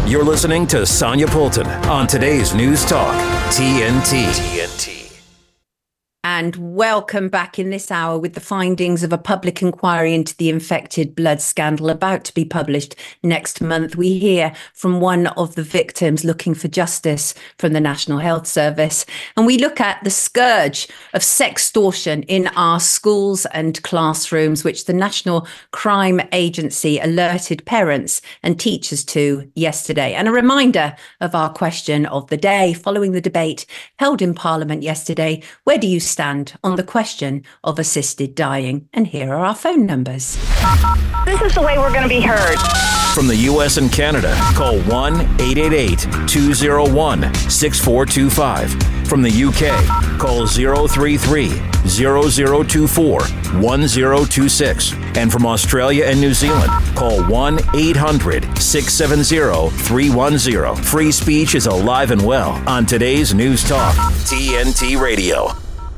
You're listening to Sonia Poulton on today's News Talk, TNT. And welcome back in this hour with the findings of a public inquiry into the infected blood scandal about to be published next month. We hear from one of the victims looking for justice from the National Health Service. And we look at the scourge of sextortion in our schools and classrooms, which the National Crime Agency alerted parents and teachers to yesterday. And a reminder of our question of the day following the debate held in Parliament yesterday. Where do you stand on the question of assisted dying? And here are our phone numbers. This is the way we're going to be heard. From the U.S. and Canada, call 1-888-201-6425. From the U.K., call 033-0024-1026. And from Australia and New Zealand, call 1-800-670-310. Free speech is alive and well on today's News Talk, TNT Radio.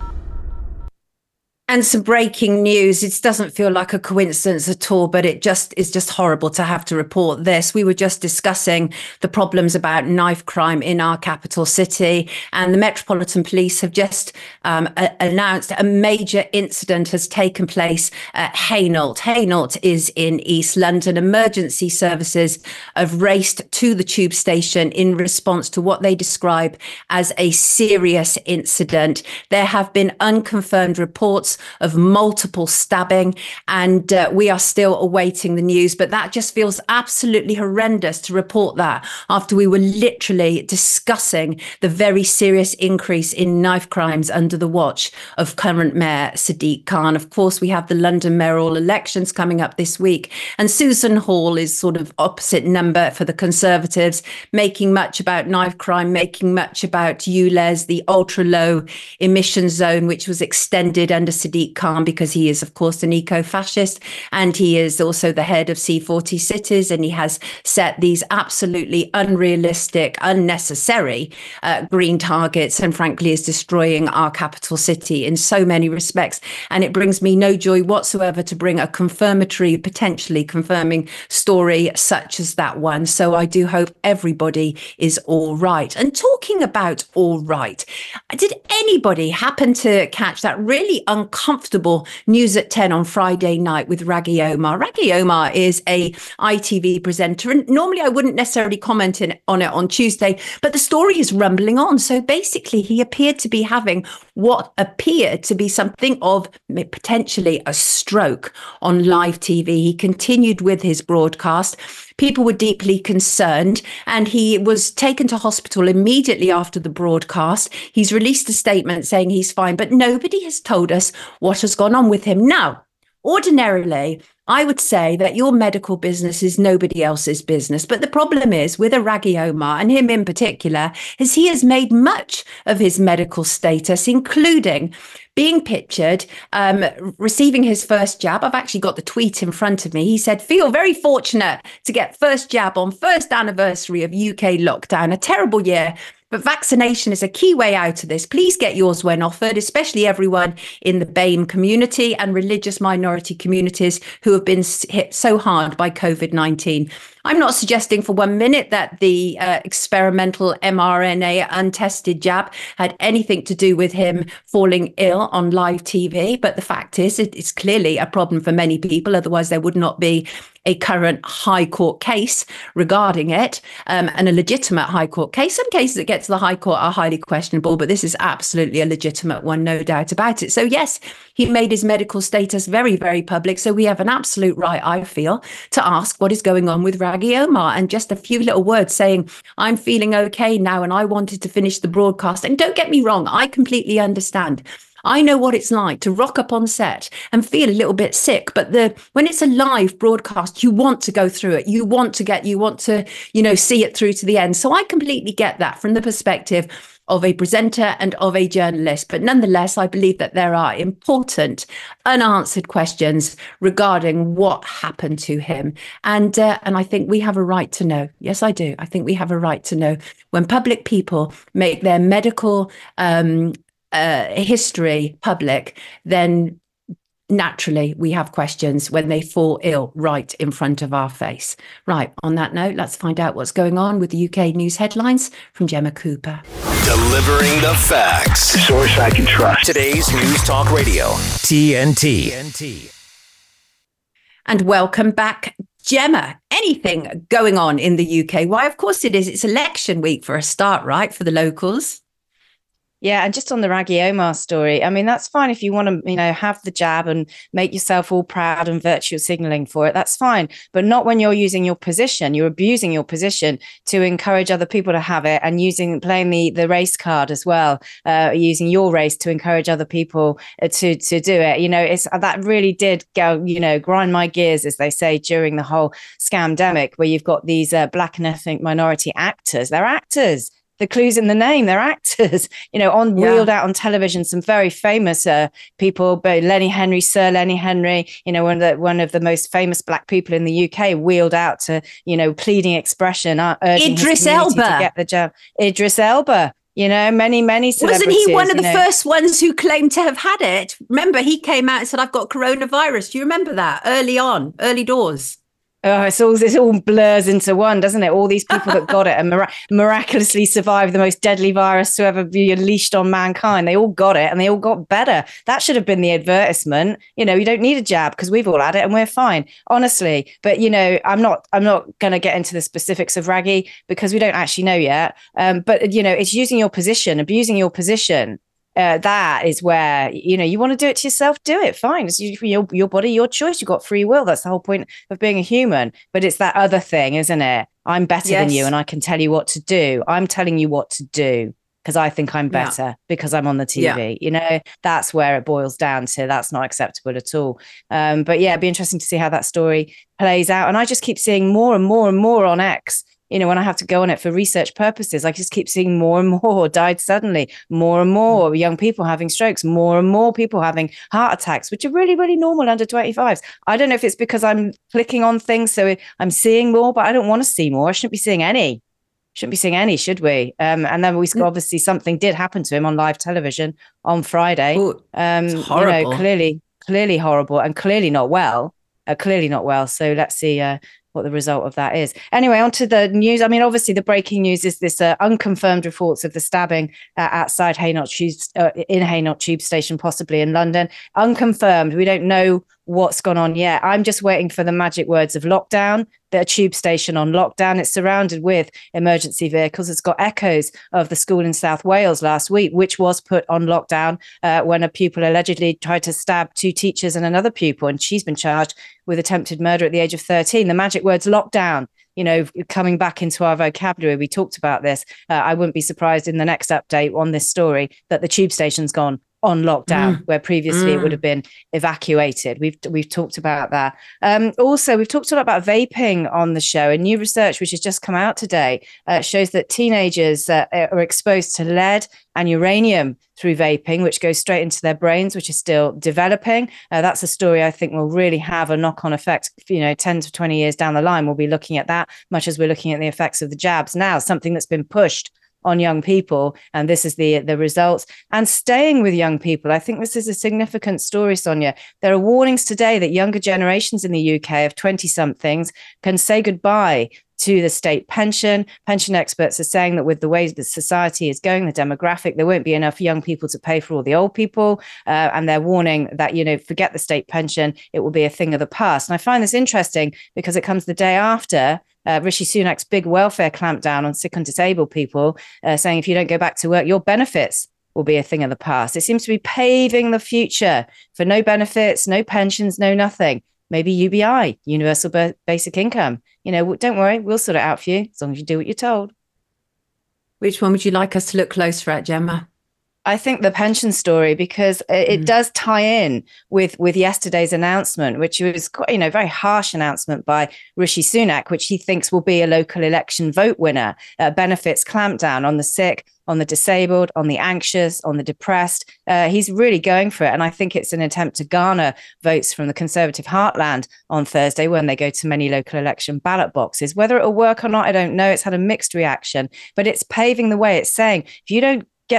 And some breaking news. It doesn't feel like a coincidence at all, but it just is just horrible to have to report this. We were just discussing the problems about knife crime in our capital city, and the Metropolitan Police have just announced a major incident has taken place at Hainault. Hainault is in East London. Emergency services have raced to the tube station in response to what they describe as a serious incident. There have been unconfirmed reports of multiple stabbing, and we are still awaiting the news. But that just feels absolutely horrendous to report that after we were literally discussing the very serious increase in knife crimes under the watch of current Mayor Sadiq Khan. Of course, we have the London mayoral elections coming up this week, and Susan Hall is sort of opposite number for the Conservatives, making much about knife crime, making much about ULEZ, the ultra low emission zone, which was extended under Sadiq Khan because he is, of course, an eco-fascist, and he is also the head of C40 Cities, and he has set these absolutely unrealistic, unnecessary green targets, and frankly is destroying our capital city in so many respects. And it brings me no joy whatsoever to bring a potentially confirming story such as that one. So I do hope everybody is all right. And talking about all right, did anybody happen to catch that really uncomfortable News at 10 on Friday night with Raggy Omar? Raggy Omar is a ITV presenter, and normally I wouldn't necessarily comment on it on Tuesday, but the story is rumbling on. So basically, he appeared to be having what appeared to be something of potentially a stroke on live TV. He continued with his broadcast. People were deeply concerned, and he was taken to hospital immediately after the broadcast. He's released a statement saying he's fine, but nobody has told us what has gone on with him. Now, ordinarily, I would say that your medical business is nobody else's business. But the problem is with a Raggy Omar, and him in particular, is he has made much of his medical status, including being pictured, receiving his first jab. I've actually got the tweet in front of me. He said, "Feel very fortunate to get first jab on first anniversary of UK lockdown. A terrible year, but vaccination is a key way out of this. Please get yours when offered, especially everyone in the BAME community and religious minority communities who have been hit so hard by COVID-19. I'm not suggesting for 1 minute that the experimental mRNA untested jab had anything to do with him falling ill on live TV. But the fact is, it's clearly a problem for many people. Otherwise, there would not be a current High Court case regarding it, and a legitimate High Court case. Some cases that get to the High Court are highly questionable, but this is absolutely a legitimate one, no doubt about it. So yes, he made his medical status very, very public. So we have an absolute right, I feel, to ask what is going on with Raggy Omar. And just a few little words saying, I'm feeling okay now and I wanted to finish the broadcast. And don't get me wrong, I completely understand. I know what it's like to rock up on set and feel a little bit sick, but when it's a live broadcast, you want to go through it. You want to, see it through to the end. So I completely get that from the perspective of a presenter and of a journalist. But nonetheless, I believe that there are important unanswered questions regarding what happened to him. And I think we have a right to know. Yes, I do. I think we have a right to know when public people make their medical history public, then naturally we have questions when they fall ill right in front of our face. Right, on that note, let's find out what's going on with the UK news headlines from Gemma Cooper. Delivering the facts. Source I can trust. Today's News Talk Radio, TNT. And welcome back, Gemma. Anything going on in the UK? Why, of course it is. It's election week for a start, right, for the locals? Yeah, and just on the Raggy Omar story, I mean, that's fine if you want to, have the jab and make yourself all proud and virtue signaling for it. That's fine, but not when you're using your position. You're abusing your position to encourage other people to have it, and playing the race card as well, using your race to encourage other people to do it. It's that really did go, grind my gears, as they say, during the whole scamdemic, where you've got these black and ethnic minority actors. They're actors. The clue's in the name. They're actors, wheeled out on television. Some very famous people, but Lenny Henry, Sir Lenny Henry, one of the most famous black people in the UK, wheeled out to, pleading expression, urging Idris his Elba to get the jab. Idris Elba. Many celebrities. Wasn't he one of the first ones who claimed to have had it? Remember, he came out and said, "I've got coronavirus." Do you remember that? Early doors. Oh, it all blurs into one, doesn't it? All these people that got it and miraculously survived the most deadly virus to ever be unleashed on mankind. They all got it and they all got better. That should have been the advertisement. You don't need a jab because we've all had it and we're fine, honestly. But, I'm not going to get into the specifics of Raggy because we don't actually know yet. But, it's using your position, abusing your position. That is where, you want to do it to yourself, do it. Fine. It's your body, your choice. You've got free will. That's the whole point of being a human. But it's that other thing, isn't it? I'm better than you and I can tell you what to do. I'm telling you what to do because I think I'm better because I'm on the TV. That's where it boils down to. That's not acceptable at all. But yeah, it'd be interesting to see how that story plays out. And I just keep seeing more and more and more on X. When I have to go on it for research purposes, I just keep seeing more and more died suddenly, more and more young people having strokes, more and more people having heart attacks, which are really, really normal under 25s. I don't know if it's because I'm clicking on things, so I'm seeing more, but I don't want to see more. I shouldn't be seeing any. Should we? And then obviously something did happen to him on live television on Friday. Ooh, horrible. Clearly horrible and clearly not well. So let's see what the result of that is. Anyway, on to the news. I mean, obviously the breaking news is this unconfirmed reports of the stabbing outside in Hainault Tube Station, possibly in London. Unconfirmed. We don't know what's gone on yet. I'm just waiting for the magic words of lockdown. The tube station on lockdown. It's surrounded with emergency vehicles. It's got echoes of the school in South Wales last week, which was put on lockdown when a pupil allegedly tried to stab two teachers and another pupil, and she's been charged with attempted murder at the age of 13. The magic words lockdown, coming back into our vocabulary. We talked about this. I wouldn't be surprised in the next update on this story that the tube station's gone on lockdown, where previously it would have been evacuated. We've talked about that. Also, we've talked a lot about vaping on the show, and new research which has just come out today shows that teenagers are exposed to lead and uranium through vaping, which goes straight into their brains, which is still developing. That's a story I think will really have a knock-on effect, 10 to 20 years down the line. We'll be looking at that much as we're looking at the effects of the jabs now, something that's been pushed on young people, and this is the results. And staying with young people, I think this is a significant story, Sonia. There are warnings today that younger generations in the UK of 20-somethings can say goodbye to the state pension. Pension experts are saying that with the way the society is going, the demographic, there won't be enough young people to pay for all the old people. And they're warning that, forget the state pension, it will be a thing of the past. And I find this interesting because it comes the day after Rishi Sunak's big welfare clampdown on sick and disabled people, saying if you don't go back to work, your benefits will be a thing of the past. It seems to be paving the future for no benefits, no pensions, no nothing. Maybe UBI, universal basic income. Don't worry, we'll sort it out for you as long as you do what you're told. Which one would you like us to look closer at, Gemma? I think the pension story, because it does tie in with yesterday's announcement, which was quite, very harsh announcement by Rishi Sunak, which he thinks will be a local election vote winner. Benefits clampdown on the sick, on the disabled, on the anxious, on the depressed. He's really going for it. And I think it's an attempt to garner votes from the Conservative heartland on Thursday when they go to many local election ballot boxes. Whether it'll work or not, I don't know. It's had a mixed reaction, but it's paving the way. It's saying if you don't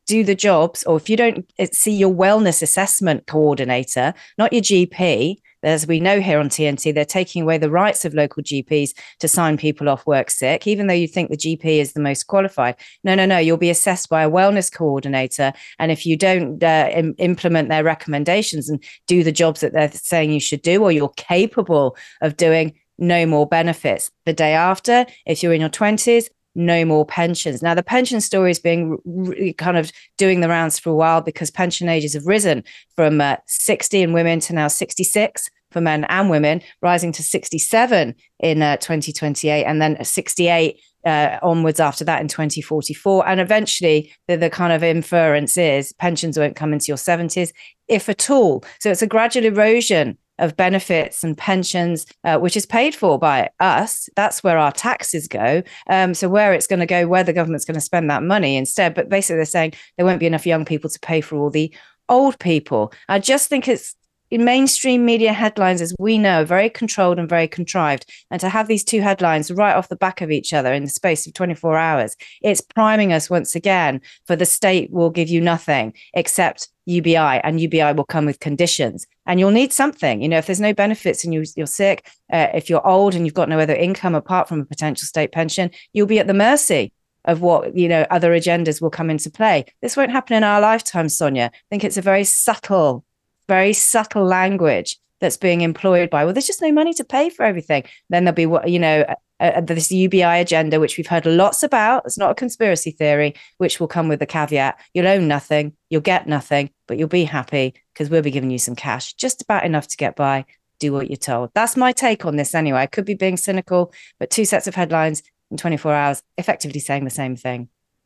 do the jobs, or if you don't see your wellness assessment coordinator, not your GP, as we know here on TNT, they're taking away the rights of local GPs to sign people off work sick, even though you think the GP is the most qualified. No. You'll be assessed by a wellness coordinator. And if you don't implement their recommendations and do the jobs that they're saying you should do, or you're capable of doing, no more benefits. The day after, if you're in your 20s, no more pensions. Now, the pension story is being kind of doing the rounds for a while because pension ages have risen from 60 in women to now 66 for men and women, rising to 67 in 2028, and then 68 onwards after that in 2044. And eventually, the kind of inference is pensions won't come into your 70s, if at all. So it's a gradual erosion of benefits and pensions, which is paid for by us. That's where our taxes go. So where it's going to go, where the government's going to spend that money instead. But basically they're saying there won't be enough young people to pay for all the old people. I just think it's in mainstream media headlines, as we know, very controlled and very contrived. And to have these two headlines right off the back of each other in the space of 24 hours, it's priming us once again for the state will give you nothing except UBI, and UBI will come with conditions. And you'll need something, if there's no benefits and you're sick, if you're old and you've got no other income apart from a potential state pension, you'll be at the mercy of what, other agendas will come into play. This won't happen in our lifetime, Sonia. I think it's a very subtle language that's being employed by, well, there's just no money to pay for everything. Then there'll be, this UBI agenda, which we've heard lots about. It's not a conspiracy theory, which will come with the caveat. You'll own nothing, you'll get nothing, but you'll be happy because we'll be giving you some cash, just about enough to get by. Do what you're told. That's my take on this anyway. I could be being cynical, but two sets of headlines in 24 hours, effectively saying the same thing.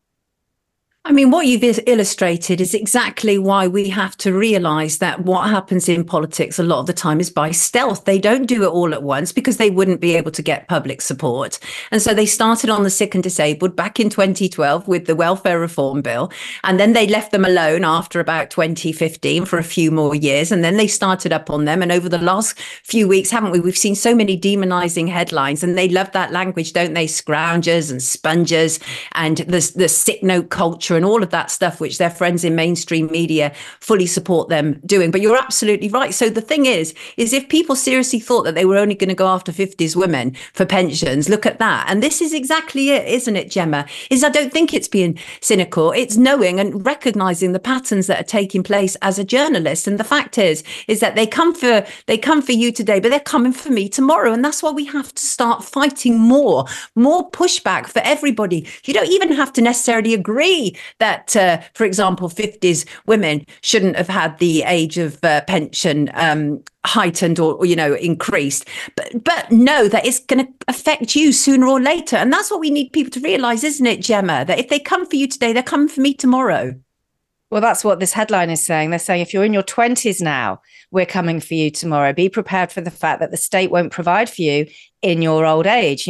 I mean, what you've illustrated is exactly why we have to realise that what happens in politics a lot of the time is by stealth. They don't do it all at once because they wouldn't be able to get public support. And so they started on the sick and disabled back in 2012 with the welfare reform bill. And then they left them alone after about 2015 for a few more years. And then they started up on them. And over the last few weeks, haven't we? We've seen so many demonising headlines, and they love that language, don't they? Scroungers and spongers and the sick note culture and all of that stuff, which their friends in mainstream media fully support them doing. But you're absolutely right. So the thing is if people seriously thought that they were only going to go after 50s women for pensions, look at that. And this is exactly it, isn't it, Gemma? I don't think it's being cynical. It's knowing and recognizing the patterns that are taking place as a journalist. And the fact is that they come for you today, but they're coming for me tomorrow. And that's why we have to start fighting more pushback for everybody. You don't even have to necessarily agree that, for example, 50s women shouldn't have had the age of pension heightened or increased, but know that it's going to affect you sooner or later. And that's what we need people to realize, isn't it, Gemma? That if they come for you today, they're coming for me tomorrow. Well, that's what this headline is saying. They're saying if you're in your 20s now, we're coming for you tomorrow. Be prepared for the fact that the state won't provide for you in your old age.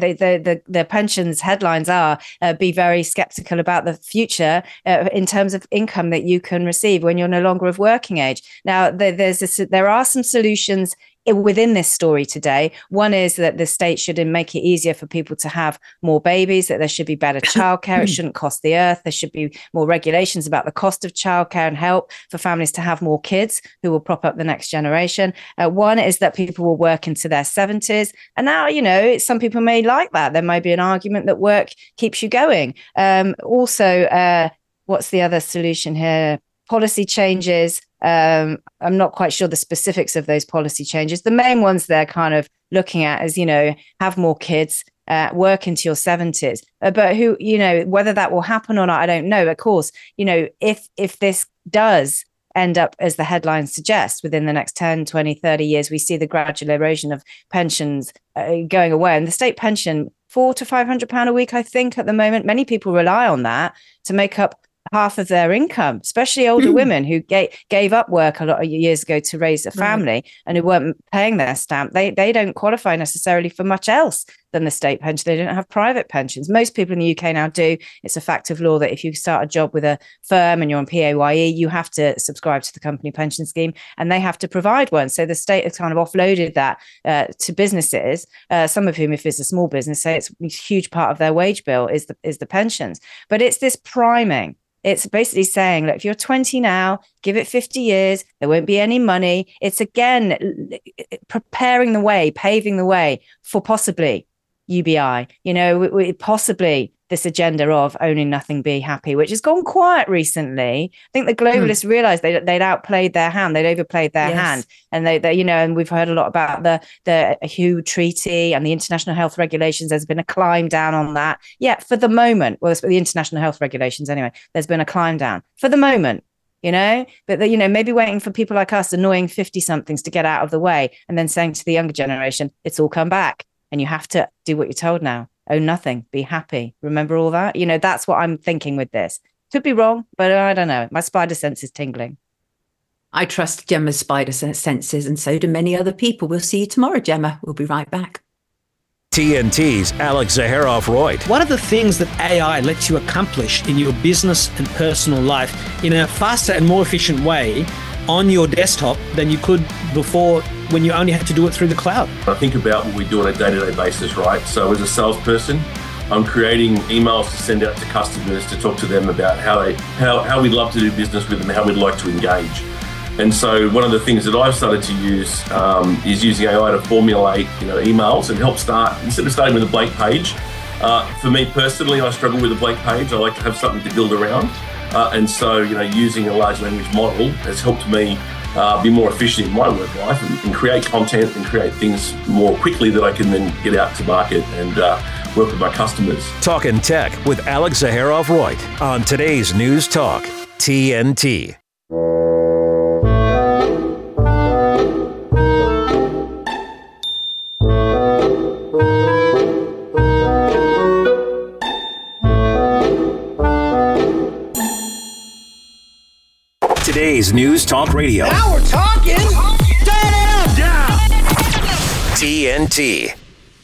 The pensions headlines are be very skeptical about the future in terms of income that you can receive when you're no longer of working age. Now, there are some solutions within this story today. One is that the state should make it easier for people to have more babies, that there should be better childcare. It shouldn't cost the earth. There should be more regulations about the cost of childcare and help for families to have more kids who will prop up the next generation. One is that people will work into their 70s. And now, some people may like that. There may be an argument that work keeps you going. Also, what's the other solution here? Policy changes. I'm not quite sure the specifics of those policy changes. The main ones they're kind of looking at is, have more kids, work into your 70s. But whether that will happen or not, I don't know. Of course, if this does end up, as the headlines suggest, within the next 10, 20, 30 years, we see the gradual erosion of pensions going away. And the state pension, £400 to £500 a week, I think, at the moment. Many people rely on that to make up half of their income, especially older women who gave up work a lot of years ago to raise a family and who weren't paying their stamp. They don't qualify necessarily for much else than the state pension. They don't have private pensions. Most people in the UK now do. It's a fact of law that if you start a job with a firm and you're on PAYE, you have to subscribe to the company pension scheme and they have to provide one. So the state has kind of offloaded that to businesses, some of whom, if it's a small business, say it's a huge part of their wage bill is the pensions. But it's this priming It's basically saying, look, if you're 20 now, give it 50 years, there won't be any money. It's again preparing the way, paving the way for possibly UBI, possibly this agenda of owning nothing, be happy, which has gone quiet recently. I think the globalists realized they'd outplayed their hand, they'd overplayed their hand, and they and we've heard a lot about the WHO treaty and the international health regulations. There's been a climb down on that. Yeah, for the moment, well, it's the international health regulations anyway. There's been a climb down for the moment. But maybe waiting for people like us, annoying 50-somethings, to get out of the way, and then saying to the younger generation, it's all come back, and you have to do what you're told now. Own nothing, be happy. Remember all that? That's what I'm thinking with this. Could be wrong, but I don't know. My spider sense is tingling. I trust Gemma's spider senses, and so do many other people. We'll see you tomorrow, Gemma. We'll be right back. TNT's Alex Zaharov-Reutt. One of the things that AI lets you accomplish in your business and personal life in a faster and more efficient way on your desktop than you could before, when you only had to do it through the cloud. I think about what we do on a day-to-day basis, right? So as a salesperson, I'm creating emails to send out to customers to talk to them about how we'd love to do business with them, how we'd like to engage. And so one of the things that I've started to use is using AI to formulate emails and help start, instead of starting with a blank page. For me personally, I struggle with a blank page. I like to have something to build around. And so, using a large language model has helped me be more efficient in my work life and create content and create things more quickly that I can then get out to market and work with my customers. Talking Tech with Alex Zaharov-Reutt on today's News Talk, TNT. Today's News Talk Radio. Now we're talking. TNT.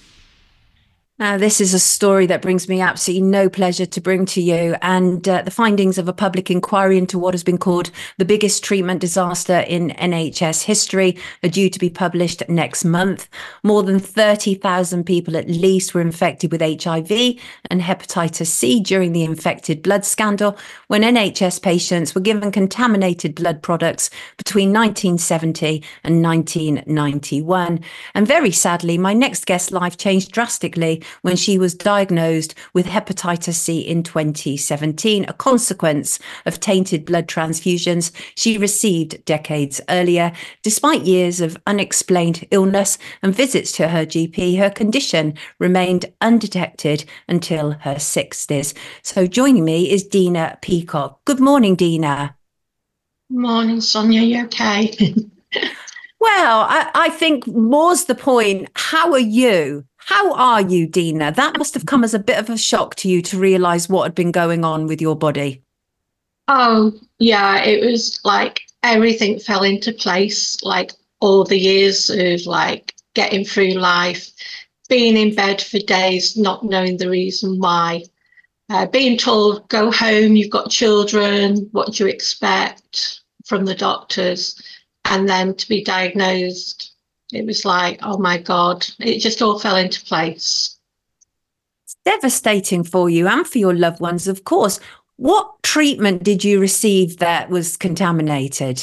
Now, this is a story that brings me absolutely no pleasure to bring to you, and the findings of a public inquiry into what has been called the biggest treatment disaster in NHS history are due to be published next month. More than 30,000 people at least were infected with HIV and hepatitis C during the infected blood scandal, when NHS patients were given contaminated blood products between 1970 and 1991. And very sadly, my next guest's life changed drastically when she was diagnosed with hepatitis C in 2017, a consequence of tainted blood transfusions she received decades earlier. Despite years of unexplained illness and visits to her GP, her condition remained undetected until her 60s. So joining me is Dina Peacock. Good morning, Dina. Morning, Sonia. You okay? Well, I think more's the point. How are you? How are you, Dina? That must have come as a bit of a shock to you to realise what had been going on with your body. Oh, yeah, it was like everything fell into place, like all the years of like getting through life, being in bed for days, not knowing the reason why, being told, go home, you've got children, what do you expect from the doctors? And then to be diagnosed. It was like, oh my God, it just all fell into place. It's devastating for you and for your loved ones, of course. What treatment did you receive that was contaminated?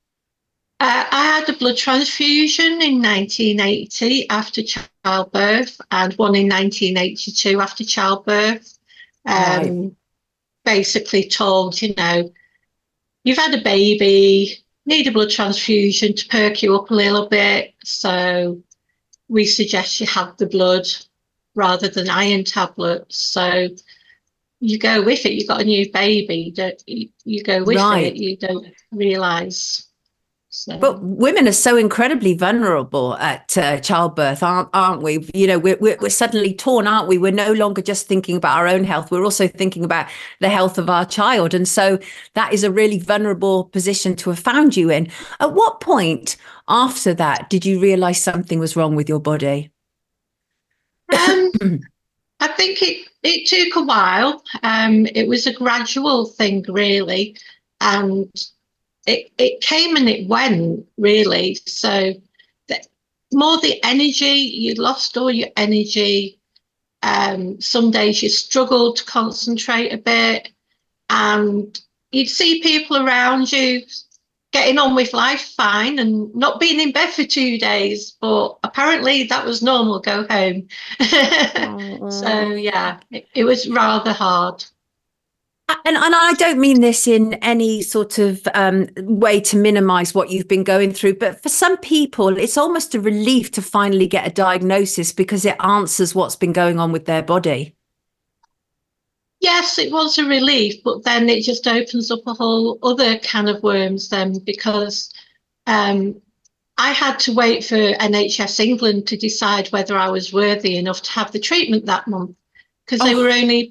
I had a blood transfusion in 1980 after childbirth and one in 1982 after childbirth. Right. Basically told, you've had a baby, need a blood transfusion to perk you up a little bit. So we suggest you have the blood rather than iron tablets. So you go with it. You've got a new baby. You go with it. You don't realise. So. But women are so incredibly vulnerable at childbirth, aren't we? We're suddenly torn, aren't we? We're no longer just thinking about our own health. We're also thinking about the health of our child. And so that is a really vulnerable position to have found you in. At what point after that did you realise something was wrong with your body? I think it took a while. It was a gradual thing, really. And it came and it went, really. So more the energy, you lost all your energy. Some days you struggled to concentrate a bit. And you'd see people around you getting on with life fine and not being in bed for 2 days, but apparently that was normal, go home. So yeah, it was rather hard. And I don't mean this in any sort of way to minimize what you've been going through, but for some people, it's almost a relief to finally get a diagnosis because it answers what's been going on with their body. Yes, it was a relief, but then it just opens up a whole other can of worms then, because I had to wait for NHS England to decide whether I was worthy enough to have the treatment that month, because they were only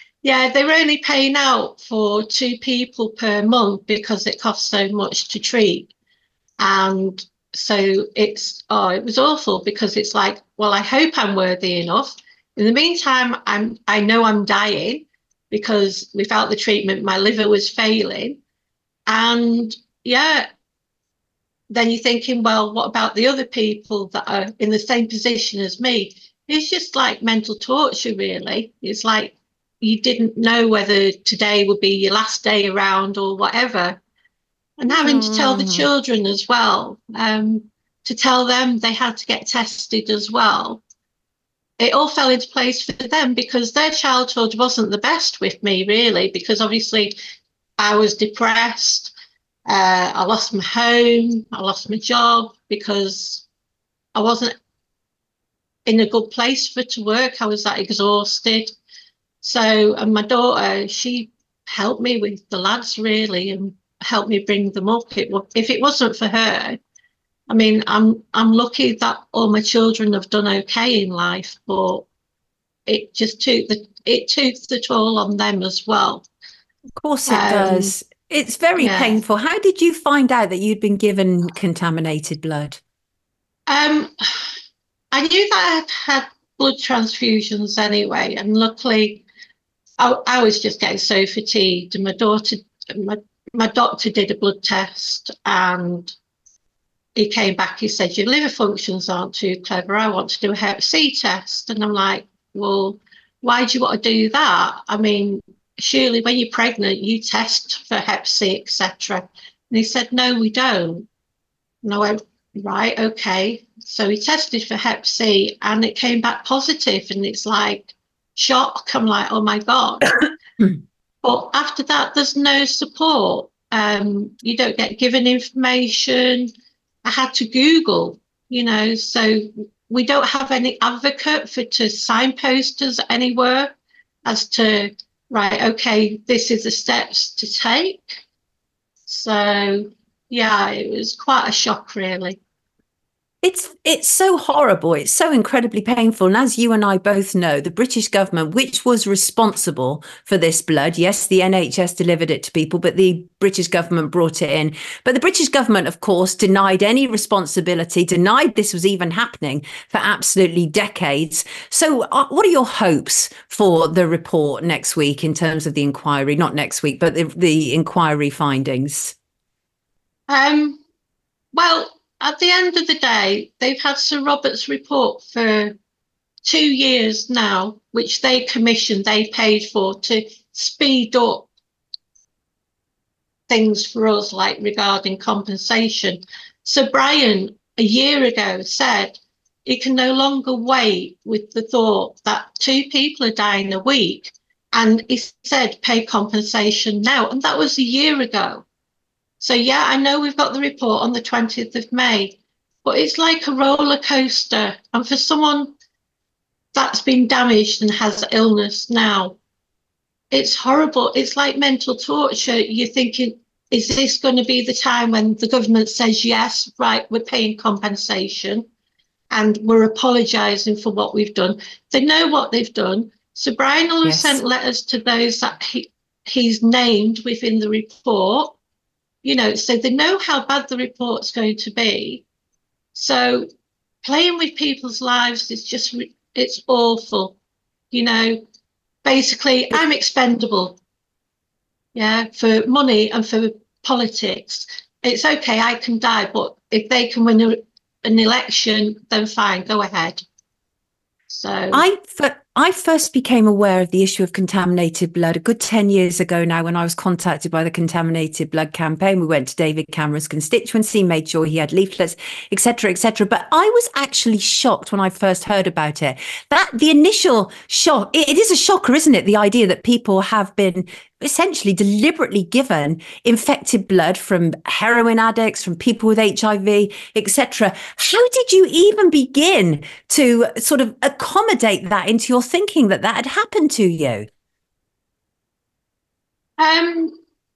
paying out for 2 people per month because it costs so much to treat. And so it was awful, because it's like, well, I hope I'm worthy enough. In the meantime, I know I'm dying, because without the treatment, my liver was failing. And yeah, then you're thinking, well, what about the other people that are in the same position as me? It's just like mental torture, really. It's like you didn't know whether today would be your last day around or whatever. And having to tell the children as well, to tell them they had to get tested as well. It all fell into place for them, because their childhood wasn't the best with me, really, because obviously I was depressed. I lost my home. I lost my job because I wasn't in a good place for it to work. I was that exhausted. So, and my daughter, she helped me with the lads, really, and helped me bring them up. If it wasn't for her, I mean, I'm lucky that all my children have done okay in life, but it just took the toll on them as well. Of course it does. It's very painful. How did you find out that you'd been given contaminated blood? I knew that I had blood transfusions anyway, and luckily I was just getting so fatigued. And my doctor did a blood test, and he came back, he said, your liver functions aren't too clever. I want to do a Hep C test. And I'm like, well, why do you want to do that? I mean, surely when you're pregnant, you test for Hep C, etc. And he said, no, we don't. And I went, right, okay. So he tested for Hep C and it came back positive. And it's like, shock. I'm like, oh my God. But after that, there's no support. You don't get given information. I had to Google, so we don't have any advocate to signpost us anywhere as to, right, okay, this is the steps to take. So, yeah, it was quite a shock, really. It's so horrible. It's so incredibly painful. And as you and I both know, the British government, which was responsible for this blood, yes, the NHS delivered it to people, but the British government brought it in. But the British government, of course, denied any responsibility, denied this was even happening for absolutely decades. So what are your hopes for the report next week in terms of the inquiry? Not next week, but the inquiry findings? Well, at the end of the day, they've had Sir Robert's report for 2 years now, which they commissioned, they paid for to speed up things for us, like regarding compensation. So Brian, a year ago, said he can no longer wait with the thought that 2 people are dying a week. And he said, pay compensation now. And that was a year ago. So, yeah, I know we've got the report on the 20th of May, but it's like a roller coaster. And for someone that's been damaged and has illness now, it's horrible. It's like mental torture. You're thinking, is this going to be the time when the government says, yes, right, we're paying compensation and we're apologising for what we've done? They know what they've done. So Brian will have sent letters to those that he's named within the report. So they know how bad the report's going to be. So playing with people's lives is just, it's awful. Basically, I'm expendable. Yeah, for money and for politics. It's okay, I can die, but if they can win an election, then fine, go ahead. So I first became aware of the issue of contaminated blood a good 10 years ago now, when I was contacted by the Contaminated Blood Campaign. We went to David Cameron's constituency, made sure he had leaflets, etc., etc. But I was actually shocked when I first heard about it. That the initial shock, it is a shocker, isn't it? The idea that people have been essentially deliberately given infected blood from heroin addicts, from people with HIV, etc. How did you even begin to sort of accommodate that into your thinking that had happened to you? I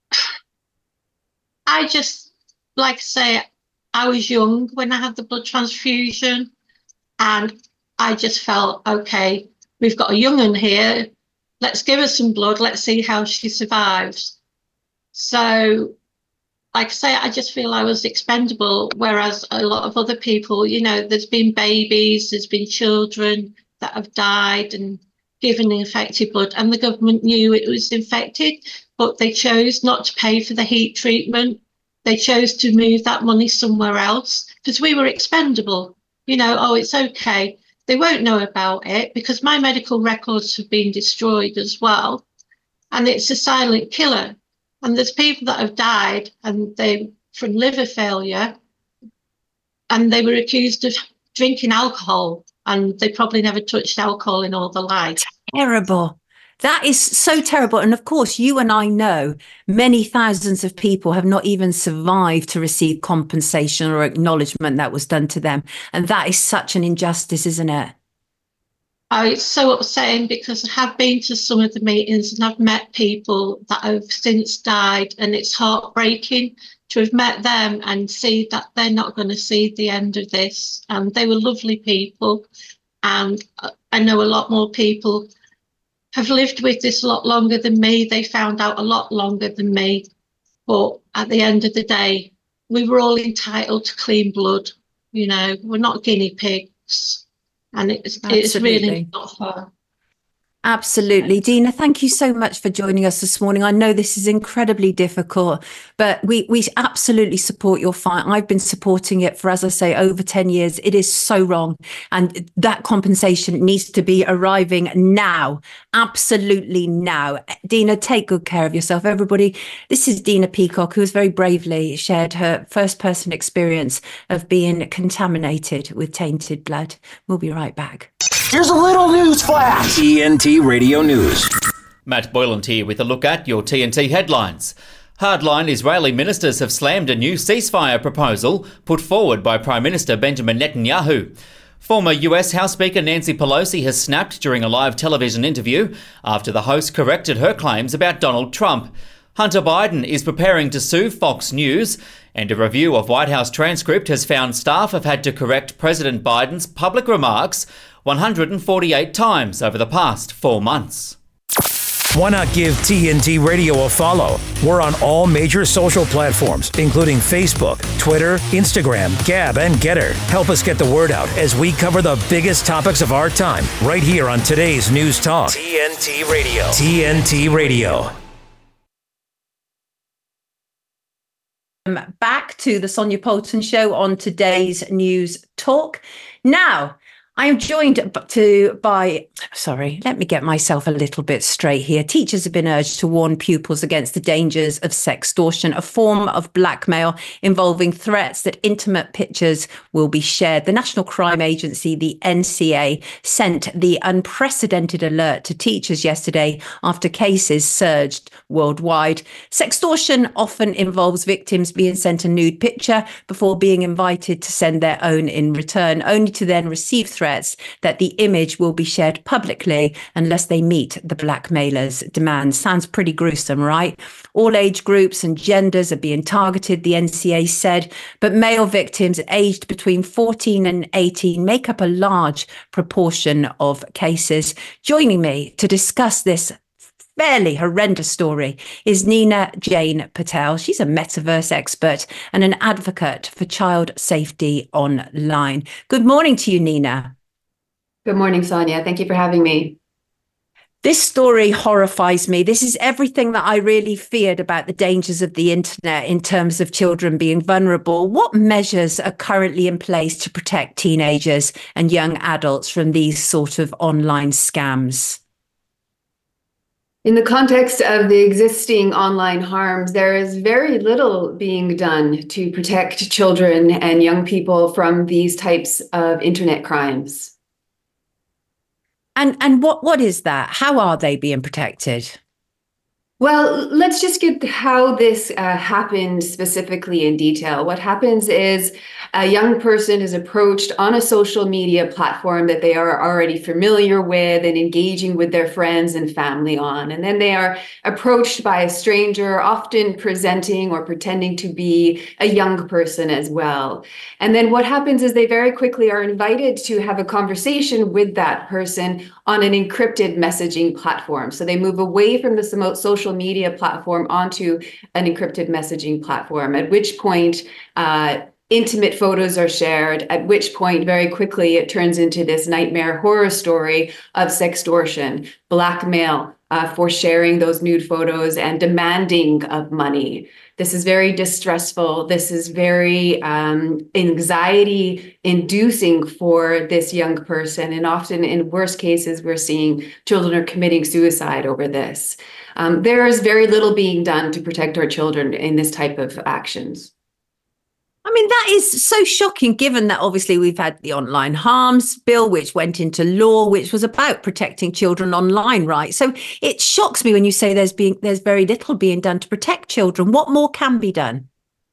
just, like I say, I was young when I had the blood transfusion, and I just felt, okay, we've got a young one here. Let's give her some blood. Let's see how she survives. So, like I say, I just feel I was expendable, whereas a lot of other people, there's been babies, there's been children that have died and given infected blood, and the government knew it was infected, but they chose not to pay for the heat treatment. They chose to move that money somewhere else because we were expendable. It's okay. They won't know about it because my medical records have been destroyed as well. And it's a silent killer. And there's people that have died and from liver failure, and they were accused of drinking alcohol, and they probably never touched alcohol in all their life. Terrible. That is so terrible. And of course, you and I know many thousands of people have not even survived to receive compensation or acknowledgement that was done to them. And that is such an injustice, isn't it? Oh, it's so upsetting because I have been to some of the meetings and I've met people that have since died, and it's heartbreaking to have met them and see that they're not going to see the end of this. And they were lovely people. And I know a lot more people have lived with this a lot longer than me. They found out a lot longer than me. But at the end of the day, we were all entitled to clean blood. We're not guinea pigs. And it's really not fair. Absolutely. Dina, thank you so much for joining us this morning. I know this is incredibly difficult, but we absolutely support your fight. I've been supporting it for, as I say, over 10 years. It is so wrong. And that compensation needs to be arriving now. Absolutely now. Dina, take good care of yourself, everybody. This is Dina Peacock, who has very bravely shared her first-person experience of being contaminated with tainted blood. We'll be right back. Here's a little news flash. TNT Radio News. Matt Boyland here with a look at your TNT headlines. Hardline Israeli ministers have slammed a new ceasefire proposal put forward by Prime Minister Benjamin Netanyahu. Former US House Speaker Nancy Pelosi has snapped during a live television interview after the host corrected her claims about Donald Trump. Hunter Biden is preparing to sue Fox News, and a review of White House transcript has found staff have had to correct President Biden's public remarks 148 times over the past 4 months. Why not give TNT Radio a follow? We're on all major social platforms, including Facebook, Twitter, Instagram, Gab, and Getter. Help us get the word out as we cover the biggest topics of our time right here on today's News Talk. TNT Radio. TNT Radio. Back to the Sonia Poulton Show on today's News Talk. Now, I am joined by, let me get myself a little bit straight here. Teachers have been urged to warn pupils against the dangers of sextortion, a form of blackmail involving threats that intimate pictures will be shared. The National Crime Agency, the NCA, sent the unprecedented alert to teachers yesterday after cases surged worldwide. Sextortion often involves victims being sent a nude picture before being invited to send their own in return, only to then receive threats that the image will be shared publicly unless they meet the blackmailer's demands. Sounds pretty gruesome, right? All age groups and genders are being targeted, the NCA said, but male victims aged between 14 and 18 make up a large proportion of cases. Joining me to discuss this fairly horrendous story is Nina Jane Patel. She's a metaverse expert and an advocate for child safety online. Good morning to you, Nina. Good morning, Sonia. Thank you for having me. This story horrifies me. This is everything that I really feared about the dangers of the internet in terms of children being vulnerable. What measures are currently in place to protect teenagers and young adults from these sort of online scams? In the context of the existing online harms, there is very little being done to protect children and young people from these types of internet crimes. And what is that? How are they being protected? Well, let's just get how this happened specifically in detail. What happens is a young person is approached on a social media platform that they are already familiar with and engaging with their friends and family on. And then they are approached by a stranger, often presenting or pretending to be a young person as well. And then what happens is they very quickly are invited to have a conversation with that person on an encrypted messaging platform. So they move away from the social media platform onto an encrypted messaging platform, at which point intimate photos are shared, at which point very quickly it turns into this nightmare horror story of sextortion, blackmail for sharing those nude photos and demanding of money. This is very distressful. This is very anxiety inducing for this young person. And often in worst cases, we're seeing children are committing suicide over this. There is very little being done to protect our children in this type of actions. I mean, that is so shocking, given that obviously we've had the Online Harms Bill, which went into law, which was about protecting children online, right? So it shocks me when you say there's very little being done to protect children. What more can be done?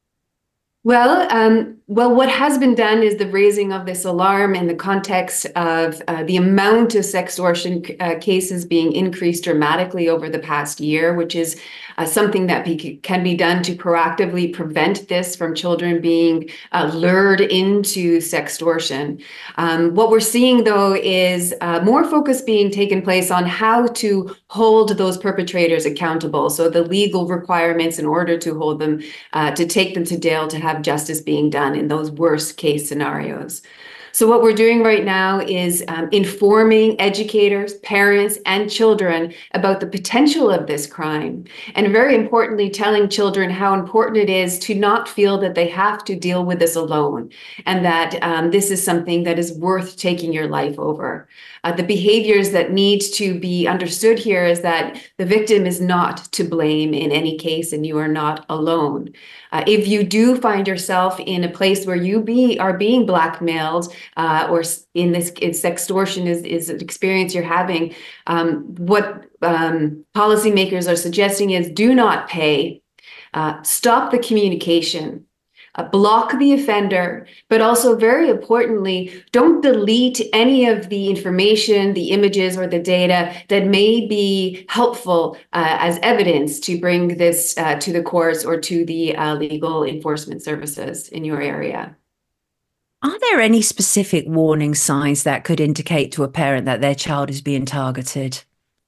Well, what has been done is the raising of this alarm in the context of the amount of sextortion cases being increased dramatically over the past year, which is something that can be done to proactively prevent this from children being lured into sextortion. What we're seeing, though, is more focus being taken place on how to hold those perpetrators accountable. So the legal requirements in order to hold them, to take them to jail, to have justice being done in those worst case scenarios. So what we're doing right now is informing educators, parents, and children about the potential of this crime. And very importantly, telling children how important it is to not feel that they have to deal with this alone, and that this is something that is worth taking your life over. The behaviors that need to be understood here is that the victim is not to blame in any case, and you are not alone. If you do find yourself in a place where you are being blackmailed, or in this sextortion is an experience you're having, what policymakers are suggesting is do not pay, stop the communication. Block the offender, but also very importantly, don't delete any of the information, the images, or the data that may be helpful as evidence to bring this to the courts or to the legal enforcement services in your area. Are there any specific warning signs that could indicate to a parent that their child is being targeted?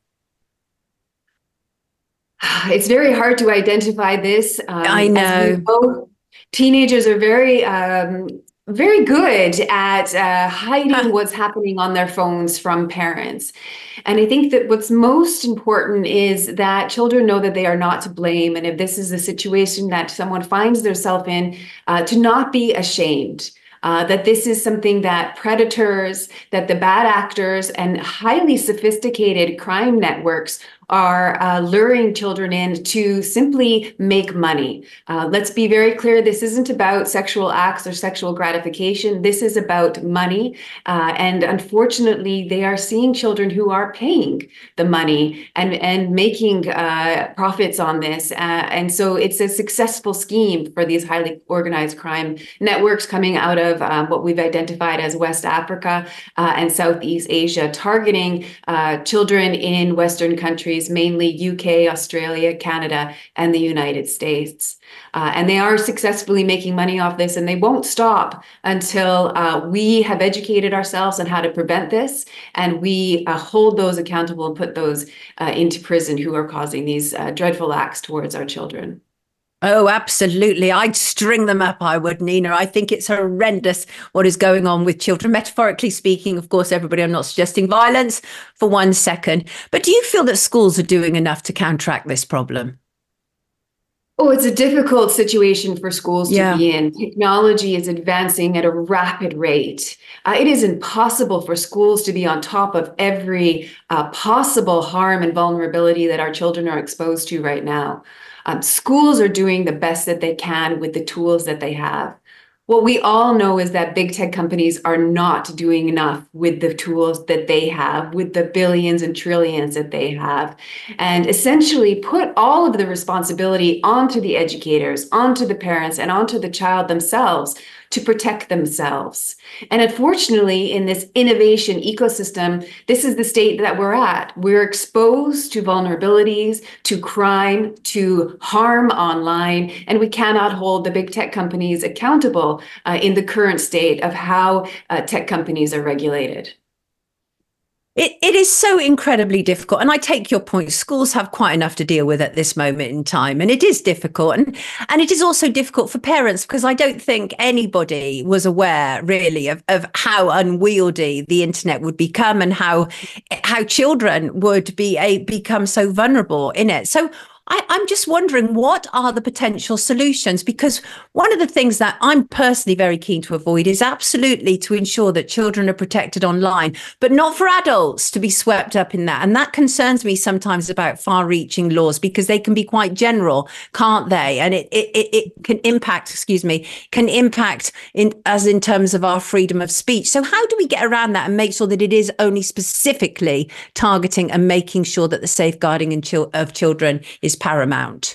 It's very hard to identify this. I know. Teenagers are very, very good at hiding what's happening on their phones from parents. And I think that what's most important is that children know that they are not to blame. And if this is a situation that someone finds themselves in, to not be ashamed. That this is something that predators, that the bad actors and highly sophisticated crime networks are luring children in to simply make money. Let's be very clear, this isn't about sexual acts or sexual gratification. This is about money. And unfortunately, they are seeing children who are paying the money and making profits on this. And so it's a successful scheme for these highly organized crime networks coming out of what we've identified as West Africa and Southeast Asia, targeting children in Western countries, mainly UK, Australia, Canada, and the United States. And they are successfully making money off this, and they won't stop until we have educated ourselves on how to prevent this, and we hold those accountable and put those into prison who are causing these dreadful acts towards our children. Oh, absolutely. I'd string them up, I would, Nina. I think it's horrendous what is going on with children. Metaphorically speaking, of course, everybody, I'm not suggesting violence for 1 second. But do you feel that schools are doing enough to counteract this problem? Oh, it's a difficult situation for schools to be in. Technology is advancing at a rapid rate. It is impossible for schools to be on top of every possible harm and vulnerability that our children are exposed to right now. Schools are doing the best that they can with the tools that they have. What we all know is that big tech companies are not doing enough with the tools that they have, with the billions and trillions that they have, and essentially put all of the responsibility onto the educators, onto the parents, and onto the child themselves to protect themselves. And unfortunately, in this innovation ecosystem, this is the state that we're at. We're exposed to vulnerabilities, to crime, to harm online, and we cannot hold the big tech companies accountable in the current state of how tech companies are regulated. It is so incredibly difficult. And I take your point. Schools have quite enough to deal with at this moment in time. And it is difficult. And it is also difficult for parents, because I don't think anybody was aware really of how unwieldy the internet would become and how children would become so vulnerable in it. So I'm just wondering, what are the potential solutions? Because one of the things that I'm personally very keen to avoid is absolutely to ensure that children are protected online, but not for adults to be swept up in that. And that concerns me sometimes about far-reaching laws, because they can be quite general, can't they? And it can impact, in terms of our freedom of speech. So how do we get around that and make sure that it is only specifically targeting and making sure that the safeguarding of children is paramount?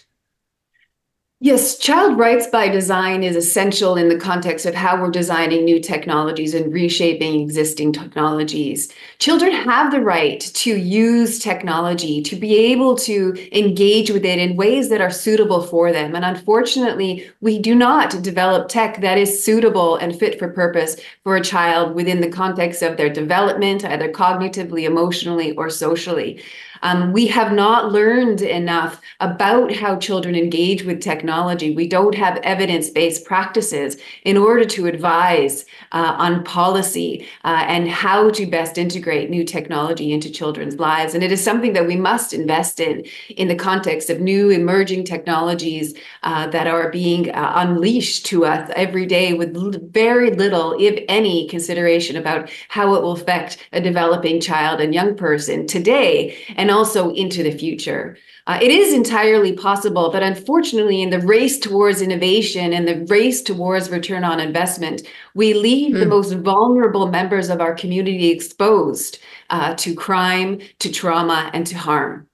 Yes, child rights by design is essential in the context of how we're designing new technologies and reshaping existing technologies. Children have the right to use technology, to be able to engage with it in ways that are suitable for them. And unfortunately, we do not develop tech that is suitable and fit for purpose for a child within the context of their development, either cognitively, emotionally, or socially. We have not learned enough about how children engage with technology. We don't have evidence-based practices in order to advise on policy and how to best integrate new technology into children's lives. And it is something that we must invest in the context of new emerging technologies that are being unleashed to us every day with very little, if any, consideration about how it will affect a developing child and young person today and also into the future. It is entirely possible, but unfortunately, in the race towards innovation and the race towards return on investment, we leave the most vulnerable members of our community exposed to crime, to trauma, and to harm.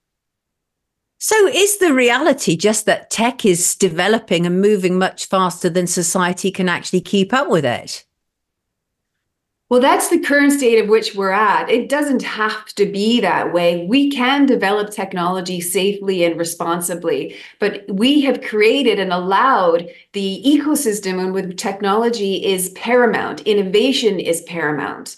So is the reality just that tech is developing and moving much faster than society can actually keep up with it? Well, that's the current state of which we're at. It doesn't have to be that way. We can develop technology safely and responsibly, but we have created and allowed the ecosystem in which technology is paramount. Innovation is paramount.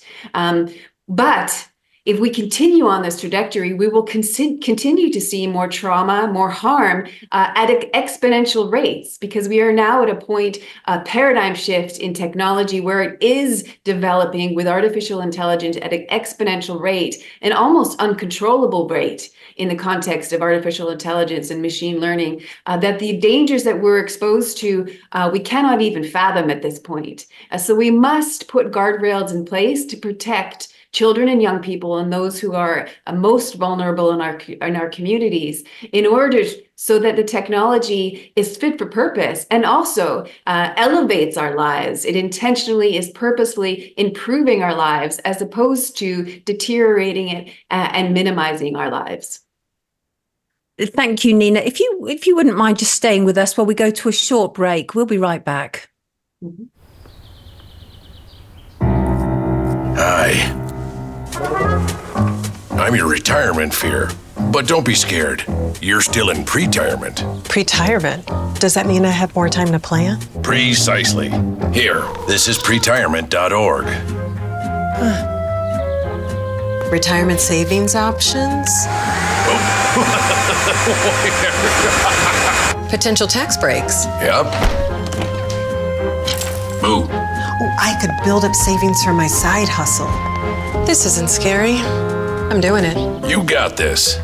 But if we continue on this trajectory, we will continue to see more trauma, more harm at exponential rates, because we are now at a point, a paradigm shift in technology where it is developing with artificial intelligence at an exponential rate, an almost uncontrollable rate in the context of artificial intelligence and machine learning, that the dangers that we're exposed to, we cannot even fathom at this point. So we must put guardrails in place to protect children and young people and those who are most vulnerable in our communities, in order so that the technology is fit for purpose and also elevates our lives. It intentionally is purposefully improving our lives as opposed to deteriorating it and minimizing our lives. Thank you, Nina. If you wouldn't mind just staying with us while we go to a short break, we'll be right back. Mm-hmm. Hi. I'm your retirement fear, but don't be scared. You're still in pre-retirement. Pre-retirement? Does that mean I have more time to plan? Precisely. Here, this is pretirement.org. Retirement savings options? Potential tax breaks? Yep. Boo. Oh, I could build up savings for my side hustle. This isn't scary. I'm doing it. You got this.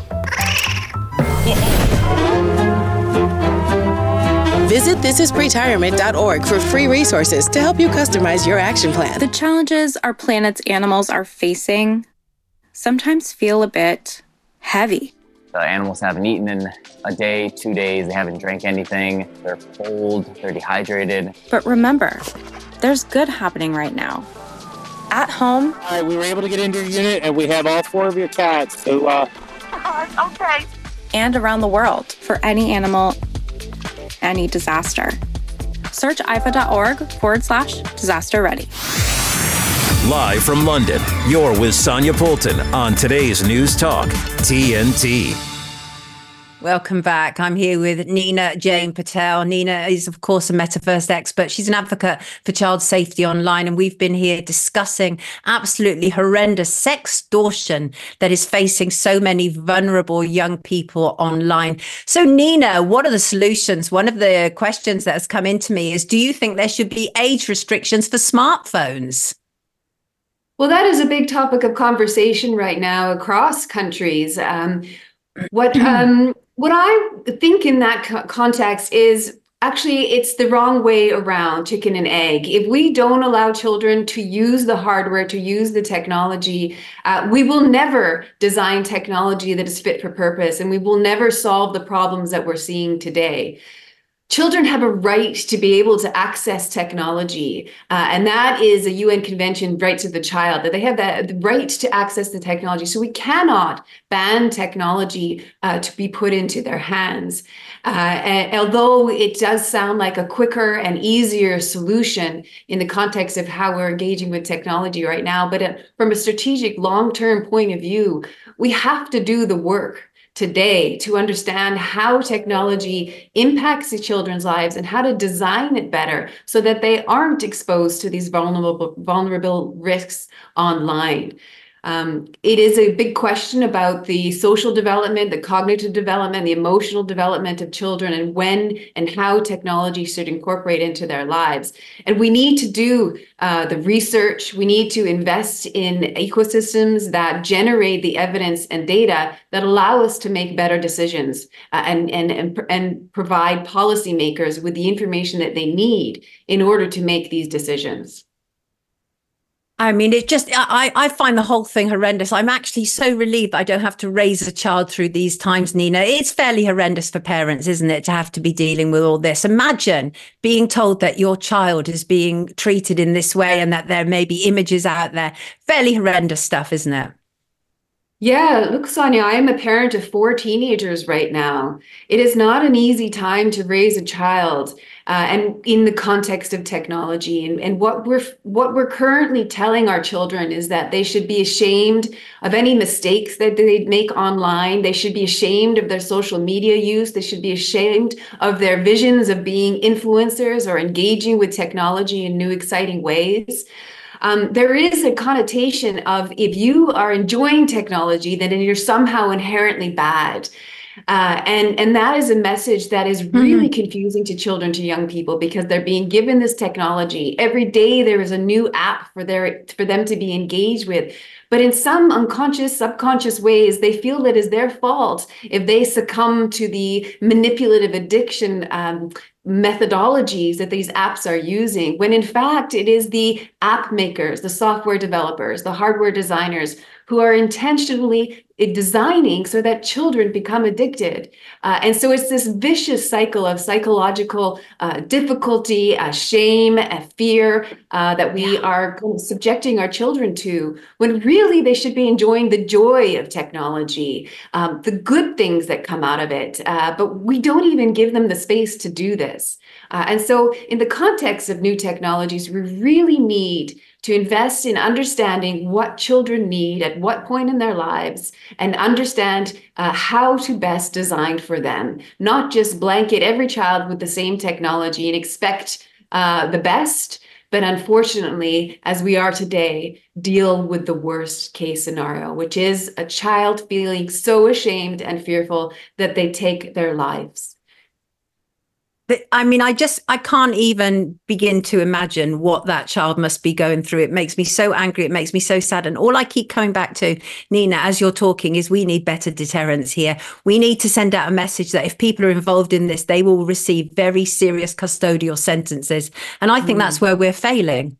Visit thisispretirement.org for free resources to help you customize your action plan. The challenges our planet's animals are facing sometimes feel a bit heavy. The animals haven't eaten in a day, 2 days, they haven't drank anything, they're cold, they're dehydrated. But remember, there's good happening right now. At home. All right, we were able to get into your unit and we have all 4 of your cats. So, okay. And around the world for any animal, any disaster. Search ifa.org/disaster ready. Live from London, you're with Sonia Poulton on today's News Talk, TNT. Welcome back. I'm here with Nina Jane Patel. Nina is, of course, a metaverse expert. She's an advocate for child safety online. And we've been here discussing absolutely horrendous sextortion that is facing so many vulnerable young people online. So, Nina, what are the solutions? One of the questions that has come into me is, do you think there should be age restrictions for smartphones? Well, that is a big topic of conversation right now across countries. What I think in that context is actually it's the wrong way around, chicken and egg. If we don't allow children to use the hardware, to use the technology, we will never design technology that is fit for purpose, and we will never solve the problems that we're seeing today. Children have a right to be able to access technology, and that is a UN Convention, Rights of the Child, that they have the right to access the technology. So we cannot ban technology to be put into their hands. And although it does sound like a quicker and easier solution in the context of how we're engaging with technology right now, but from a strategic long-term point of view, we have to do the work today to understand how technology impacts the children's lives and how to design it better so that they aren't exposed to these vulnerable risks online. It is a big question about the social development, the cognitive development, the emotional development of children, and when and how technology should incorporate into their lives. And we need to do the research. We need to invest in ecosystems that generate the evidence and data that allow us to make better decisions and provide policymakers with the information that they need in order to make these decisions. I mean, I find the whole thing horrendous. I'm actually so relieved that I don't have to raise a child through these times, Nina. It's fairly horrendous for parents, isn't it, to have to be dealing with all this? Imagine being told that your child is being treated in this way and that there may be images out there. Fairly horrendous stuff, isn't it? Yeah, look, Sonia, I am a parent of 4 teenagers right now. It is not an easy time to raise a child, and in the context of technology. And what we're currently telling our children is that they should be ashamed of any mistakes that they make online. They should be ashamed of their social media use. They should be ashamed of their visions of being influencers or engaging with technology in new, exciting ways. There is a connotation of if you are enjoying technology, then you're somehow inherently bad. And that is a message that is really confusing to children, to young people, because they're being given this technology. Every day there is a new app for them to be engaged with. But in some unconscious, subconscious ways, they feel that it's their fault if they succumb to the manipulative addiction methodologies that these apps are using, when in fact it is the app makers, the software developers, the hardware designers who are intentionally designing so that children become addicted. And so it's this vicious cycle of psychological difficulty, shame, fear that we are kind of subjecting our children to, when really they should be enjoying the joy of technology, the good things that come out of it. But we don't even give them the space to do this. And so in the context of new technologies, we really need to invest in understanding what children need at what point in their lives, and understand how to best design for them, not just blanket every child with the same technology and expect the best, but unfortunately, as we are today, deal with the worst case scenario, which is a child feeling so ashamed and fearful that they take their lives. I mean, I can't even begin to imagine what that child must be going through. It makes me so angry. It makes me so sad. And all I keep coming back to, Nina, as you're talking, is we need better deterrence here. We need to send out a message that if people are involved in this, they will receive very serious custodial sentences. And I think that's where we're failing.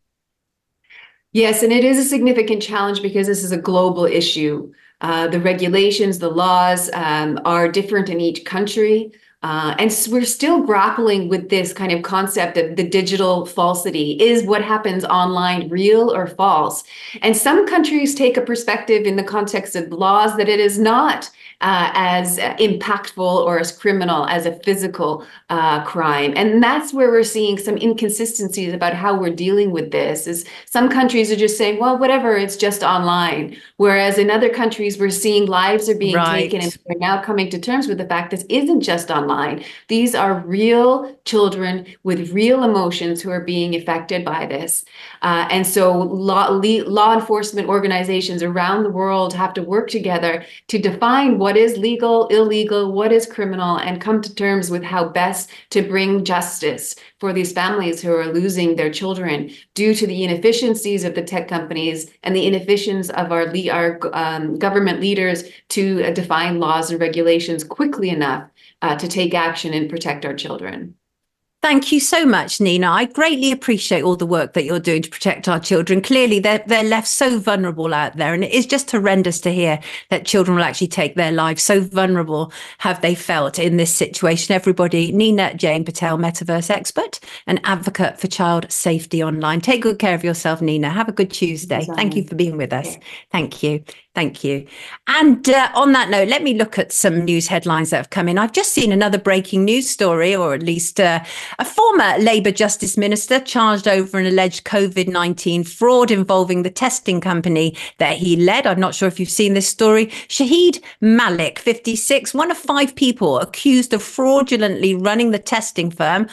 Yes, and it is a significant challenge because this is a global issue. The regulations, the laws are different in each country. And so we're still grappling with this kind of concept of the digital falsity. Is what happens online real or false? And some countries take a perspective in the context of laws that it is not as impactful or as criminal as a physical crime. And that's where we're seeing some inconsistencies about how we're dealing with this. Is some countries are just saying, well, whatever, it's just online. Whereas in other countries, we're seeing lives are being taken, and we're now coming to terms with the fact this isn't just online. These are real children with real emotions who are being affected by this. And so law enforcement organizations around the world have to work together to define what is legal, illegal, what is criminal, and come to terms with how best to bring justice for these families who are losing their children due to the inefficiencies of the tech companies and the inefficiencies of our government leaders to define laws and regulations quickly enough to take action and protect our children. Thank you so much, Nina. I greatly appreciate all the work that you're doing to protect our children. Clearly, they're left so vulnerable out there, and it is just horrendous to hear that children will actually take their lives. So vulnerable have they felt in this situation. Everybody, Nina Jane Patel, metaverse expert and advocate for child safety online. Take good care of yourself, Nina. Have a good Tuesday. Thank you for being with us. Thank you. Thank you. And on that note, let me look at some news headlines that have come in. I've just seen another breaking news story, or at least a former Labour Justice Minister charged over an alleged COVID-19 fraud involving the testing company that he led. I'm not sure if you've seen this story. Shahid Malik, 56, one of 5 people accused of fraudulently running the testing firm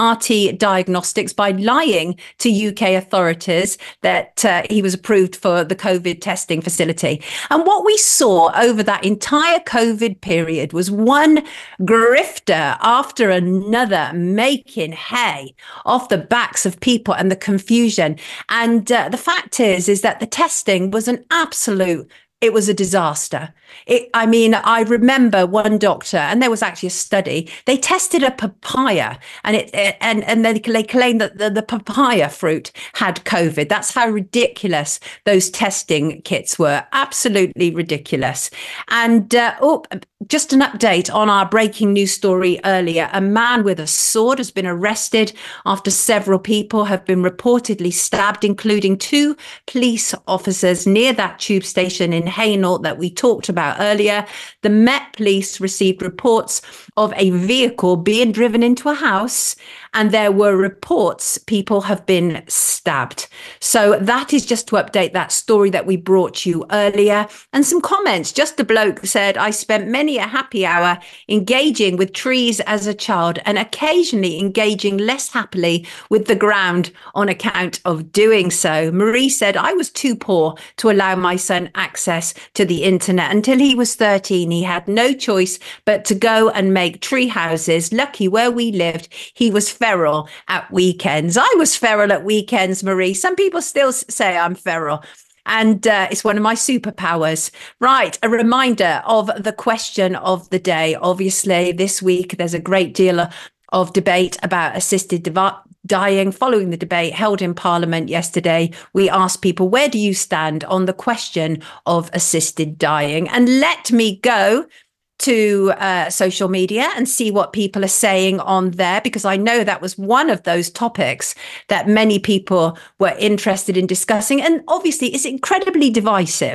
RT Diagnostics by lying to UK authorities that he was approved for the COVID testing facility. And what we saw over that entire COVID period was one grifter after another making hay off the backs of people and the confusion. And the fact is that the testing was it was a disaster. I remember one doctor, and there was actually a study. They tested a papaya, and they claimed that the papaya fruit had COVID. That's how ridiculous those testing kits were. Absolutely ridiculous. And just an update on our breaking news story earlier. A man with a sword has been arrested after several people have been reportedly stabbed, including 2 police officers near that tube station in Hainault that we talked about earlier. The Met Police received reports of a vehicle being driven into a house, and there were reports people have been stabbed. So that is just to update that story that we brought you earlier. And some comments. Just a bloke said, I spent many a happy hour engaging with trees as a child and occasionally engaging less happily with the ground on account of doing so. Marie said, I was too poor to allow my son access to the internet. Until he was 13, he had no choice but to go and make tree houses. Lucky where we lived, he was feral at weekends. I was feral at weekends, Marie. Some people still say I'm feral. And it's one of my superpowers. Right. A reminder of the question of the day. Obviously, this week, there's a great deal of debate about assisted dying. Following the debate held in Parliament yesterday, we asked people, where do you stand on the question of assisted dying? And let me go to social media and see what people are saying on there, because I know that was one of those topics that many people were interested in discussing. And obviously, it's incredibly divisive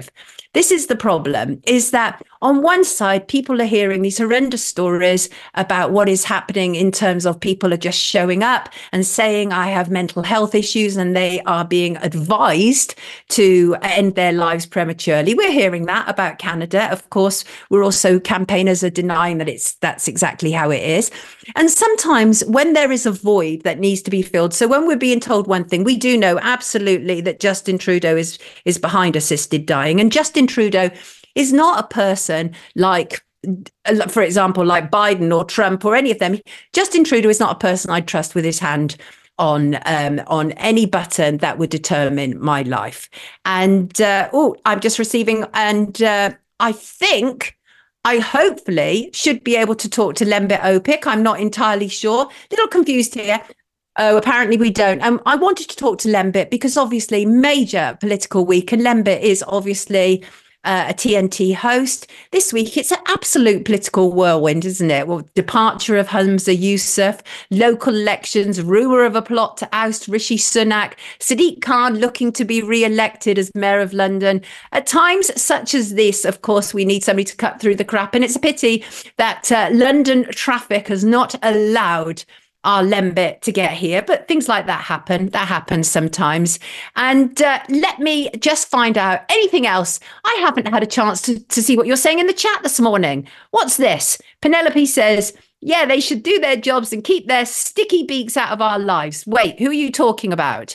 This is the problem, is that on one side, people are hearing these horrendous stories about what is happening in terms of people are just showing up and saying, I have mental health issues, and they are being advised to end their lives prematurely. We're hearing that about Canada. Of course, we're also, campaigners are denying that that's exactly how it is. And sometimes when there is a void that needs to be filled, so when we're being told one thing, we do know absolutely that Justin Trudeau is behind assisted dying. And Justin Trudeau is not a person like, for example, like Biden or Trump or any of them. Justin Trudeau is not a person I'd trust with his hand on any button that would determine my life. And I'm just receiving, and I hopefully should be able to talk to Lembit Opik. I'm not entirely sure. A little confused here. Oh, apparently we don't. I wanted to talk to Lembit because obviously major political week, and Lembit is obviously a TNT host. This week, it's an absolute political whirlwind, isn't it? Well, departure of Humza Yousaf, local elections, rumour of a plot to oust Rishi Sunak, Sadiq Khan looking to be re-elected as Mayor of London. At times such as this, of course, we need somebody to cut through the crap. And it's a pity that London traffic has not allowed our Lembit to get here, but things like that happen. That happens sometimes. And let me just find out anything else. I haven't had a chance to see what you're saying in the chat this morning. What's this? Penelope says, yeah, they should do their jobs and keep their sticky beaks out of our lives. Wait, who are you talking about?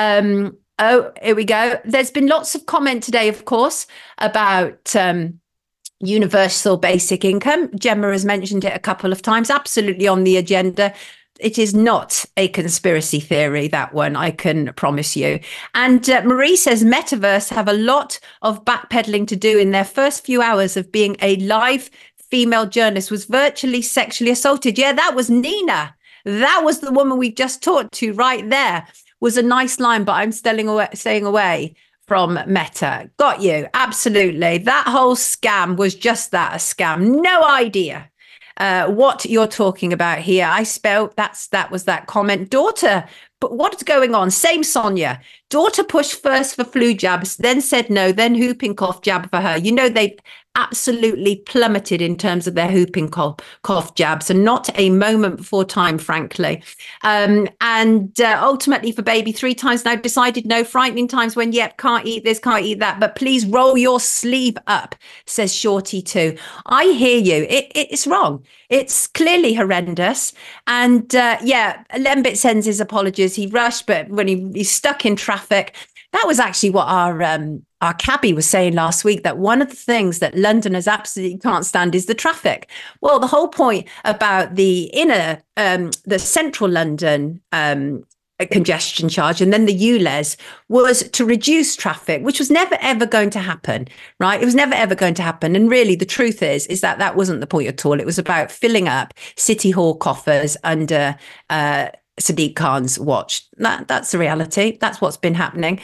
Oh, here we go. There's been lots of comment today, of course, about universal basic income. Gemma has mentioned it a couple of times, absolutely on the agenda. It is not a conspiracy theory, that one, I can promise you. And Marie says Metaverse have a lot of backpedaling to do. In their first few hours of being a live female journalist was virtually sexually assaulted. Yeah, that was Nina. That was the woman we just talked to right there. Was a nice line, but I'm staying away from Meta. Got you. Absolutely. That whole scam was just that, a scam. No idea what you're talking about here. I spelled that was that comment. Daughter, but what's going on? Same Sonia. Daughter pushed first for flu jabs, then said no, then whooping cough jab for her. You know, they've absolutely plummeted in terms of their whooping cough jabs, and not a moment before time, frankly. And ultimately for baby 3 times now decided no, frightening times when, yep, can't eat this, can't eat that, but please roll your sleeve up, says Shorty too. I hear you. It's wrong. It's clearly horrendous. And Lembit sends his apologies. He rushed, but when he's stuck in traffic, that was actually what our cabbie was saying last week, that one of the things that Londoners absolutely can't stand is the traffic. Well, the whole point about the central London congestion charge and then the ULEZ was to reduce traffic, which was never, ever going to happen, right? It was never, ever going to happen. And really, the truth is that wasn't the point at all. It was about filling up City Hall coffers under Sadiq Khan's watch. That's the reality. That's what's been happening.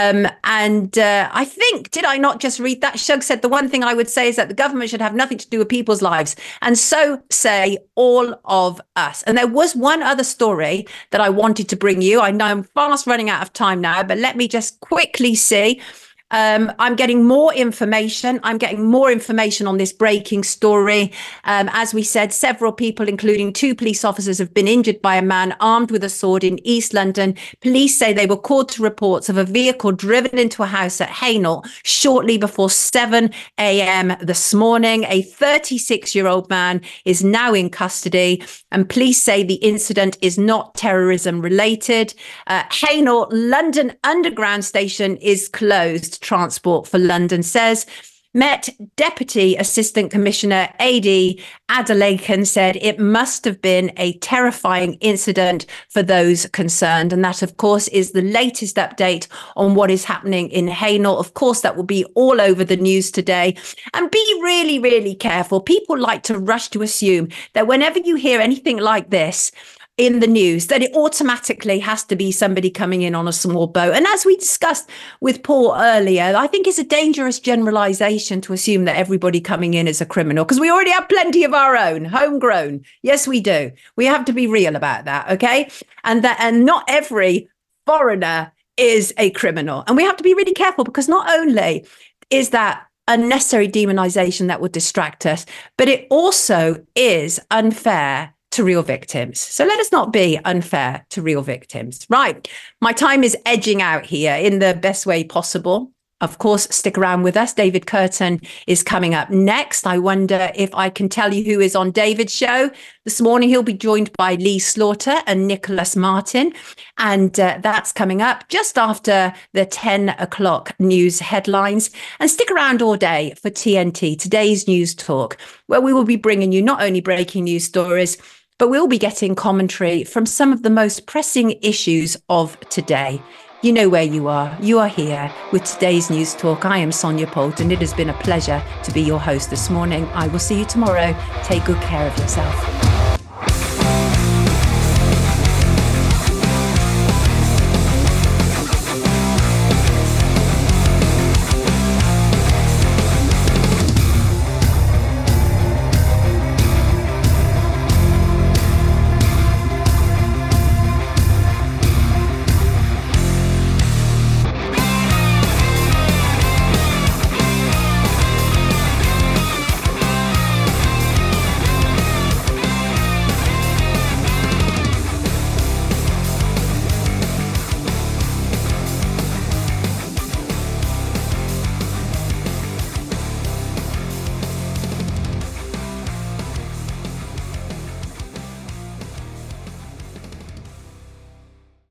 I think, did I not just read that? Shug said the one thing I would say is that the government should have nothing to do with people's lives. And so say all of us. And there was one other story that I wanted to bring you. I know I'm fast running out of time now, but let me just quickly see. I'm getting more information. I'm getting more information on this breaking story. As we said, several people, including 2 police officers, have been injured by a man armed with a sword in East London. Police say they were called to reports of a vehicle driven into a house at Hainault shortly before 7 a.m. this morning. A 36-year-old man is now in custody, and police say the incident is not terrorism related. Hainault London Underground station is closed. Transport for London says. Met Deputy Assistant Commissioner A.D. Adelakan said it must have been a terrifying incident for those concerned. And that, of course, is the latest update on what is happening in Hainault. Of course, that will be all over the news today. And be really, really careful. People like to rush to assume that whenever you hear anything like this in the news, that it automatically has to be somebody coming in on a small boat. And as we discussed with Paul earlier, I think it's a dangerous generalization to assume that everybody coming in is a criminal, because we already have plenty of our own, homegrown. Yes, we do. We have to be real about that, okay? And not every foreigner is a criminal. And we have to be really careful, because not only is that unnecessary demonization that will distract us, but it also is unfair to real victims. So let us not be unfair to real victims. Right. My time is edging out here in the best way possible. Of course, stick around with us. David Curtin is coming up next. I wonder if I can tell you who is on David's show. This morning, he'll be joined by Lee Slaughter and Nicholas Martin. And that's coming up just after the 10 o'clock news headlines. And stick around all day for TNT, Today's News Talk, where we will be bringing you not only breaking news stories, but we'll be getting commentary from some of the most pressing issues of today. You know where you are. You are here with Today's News Talk. I am Sonia Poult, and it has been a pleasure to be your host this morning. I will see you tomorrow. Take good care of yourself.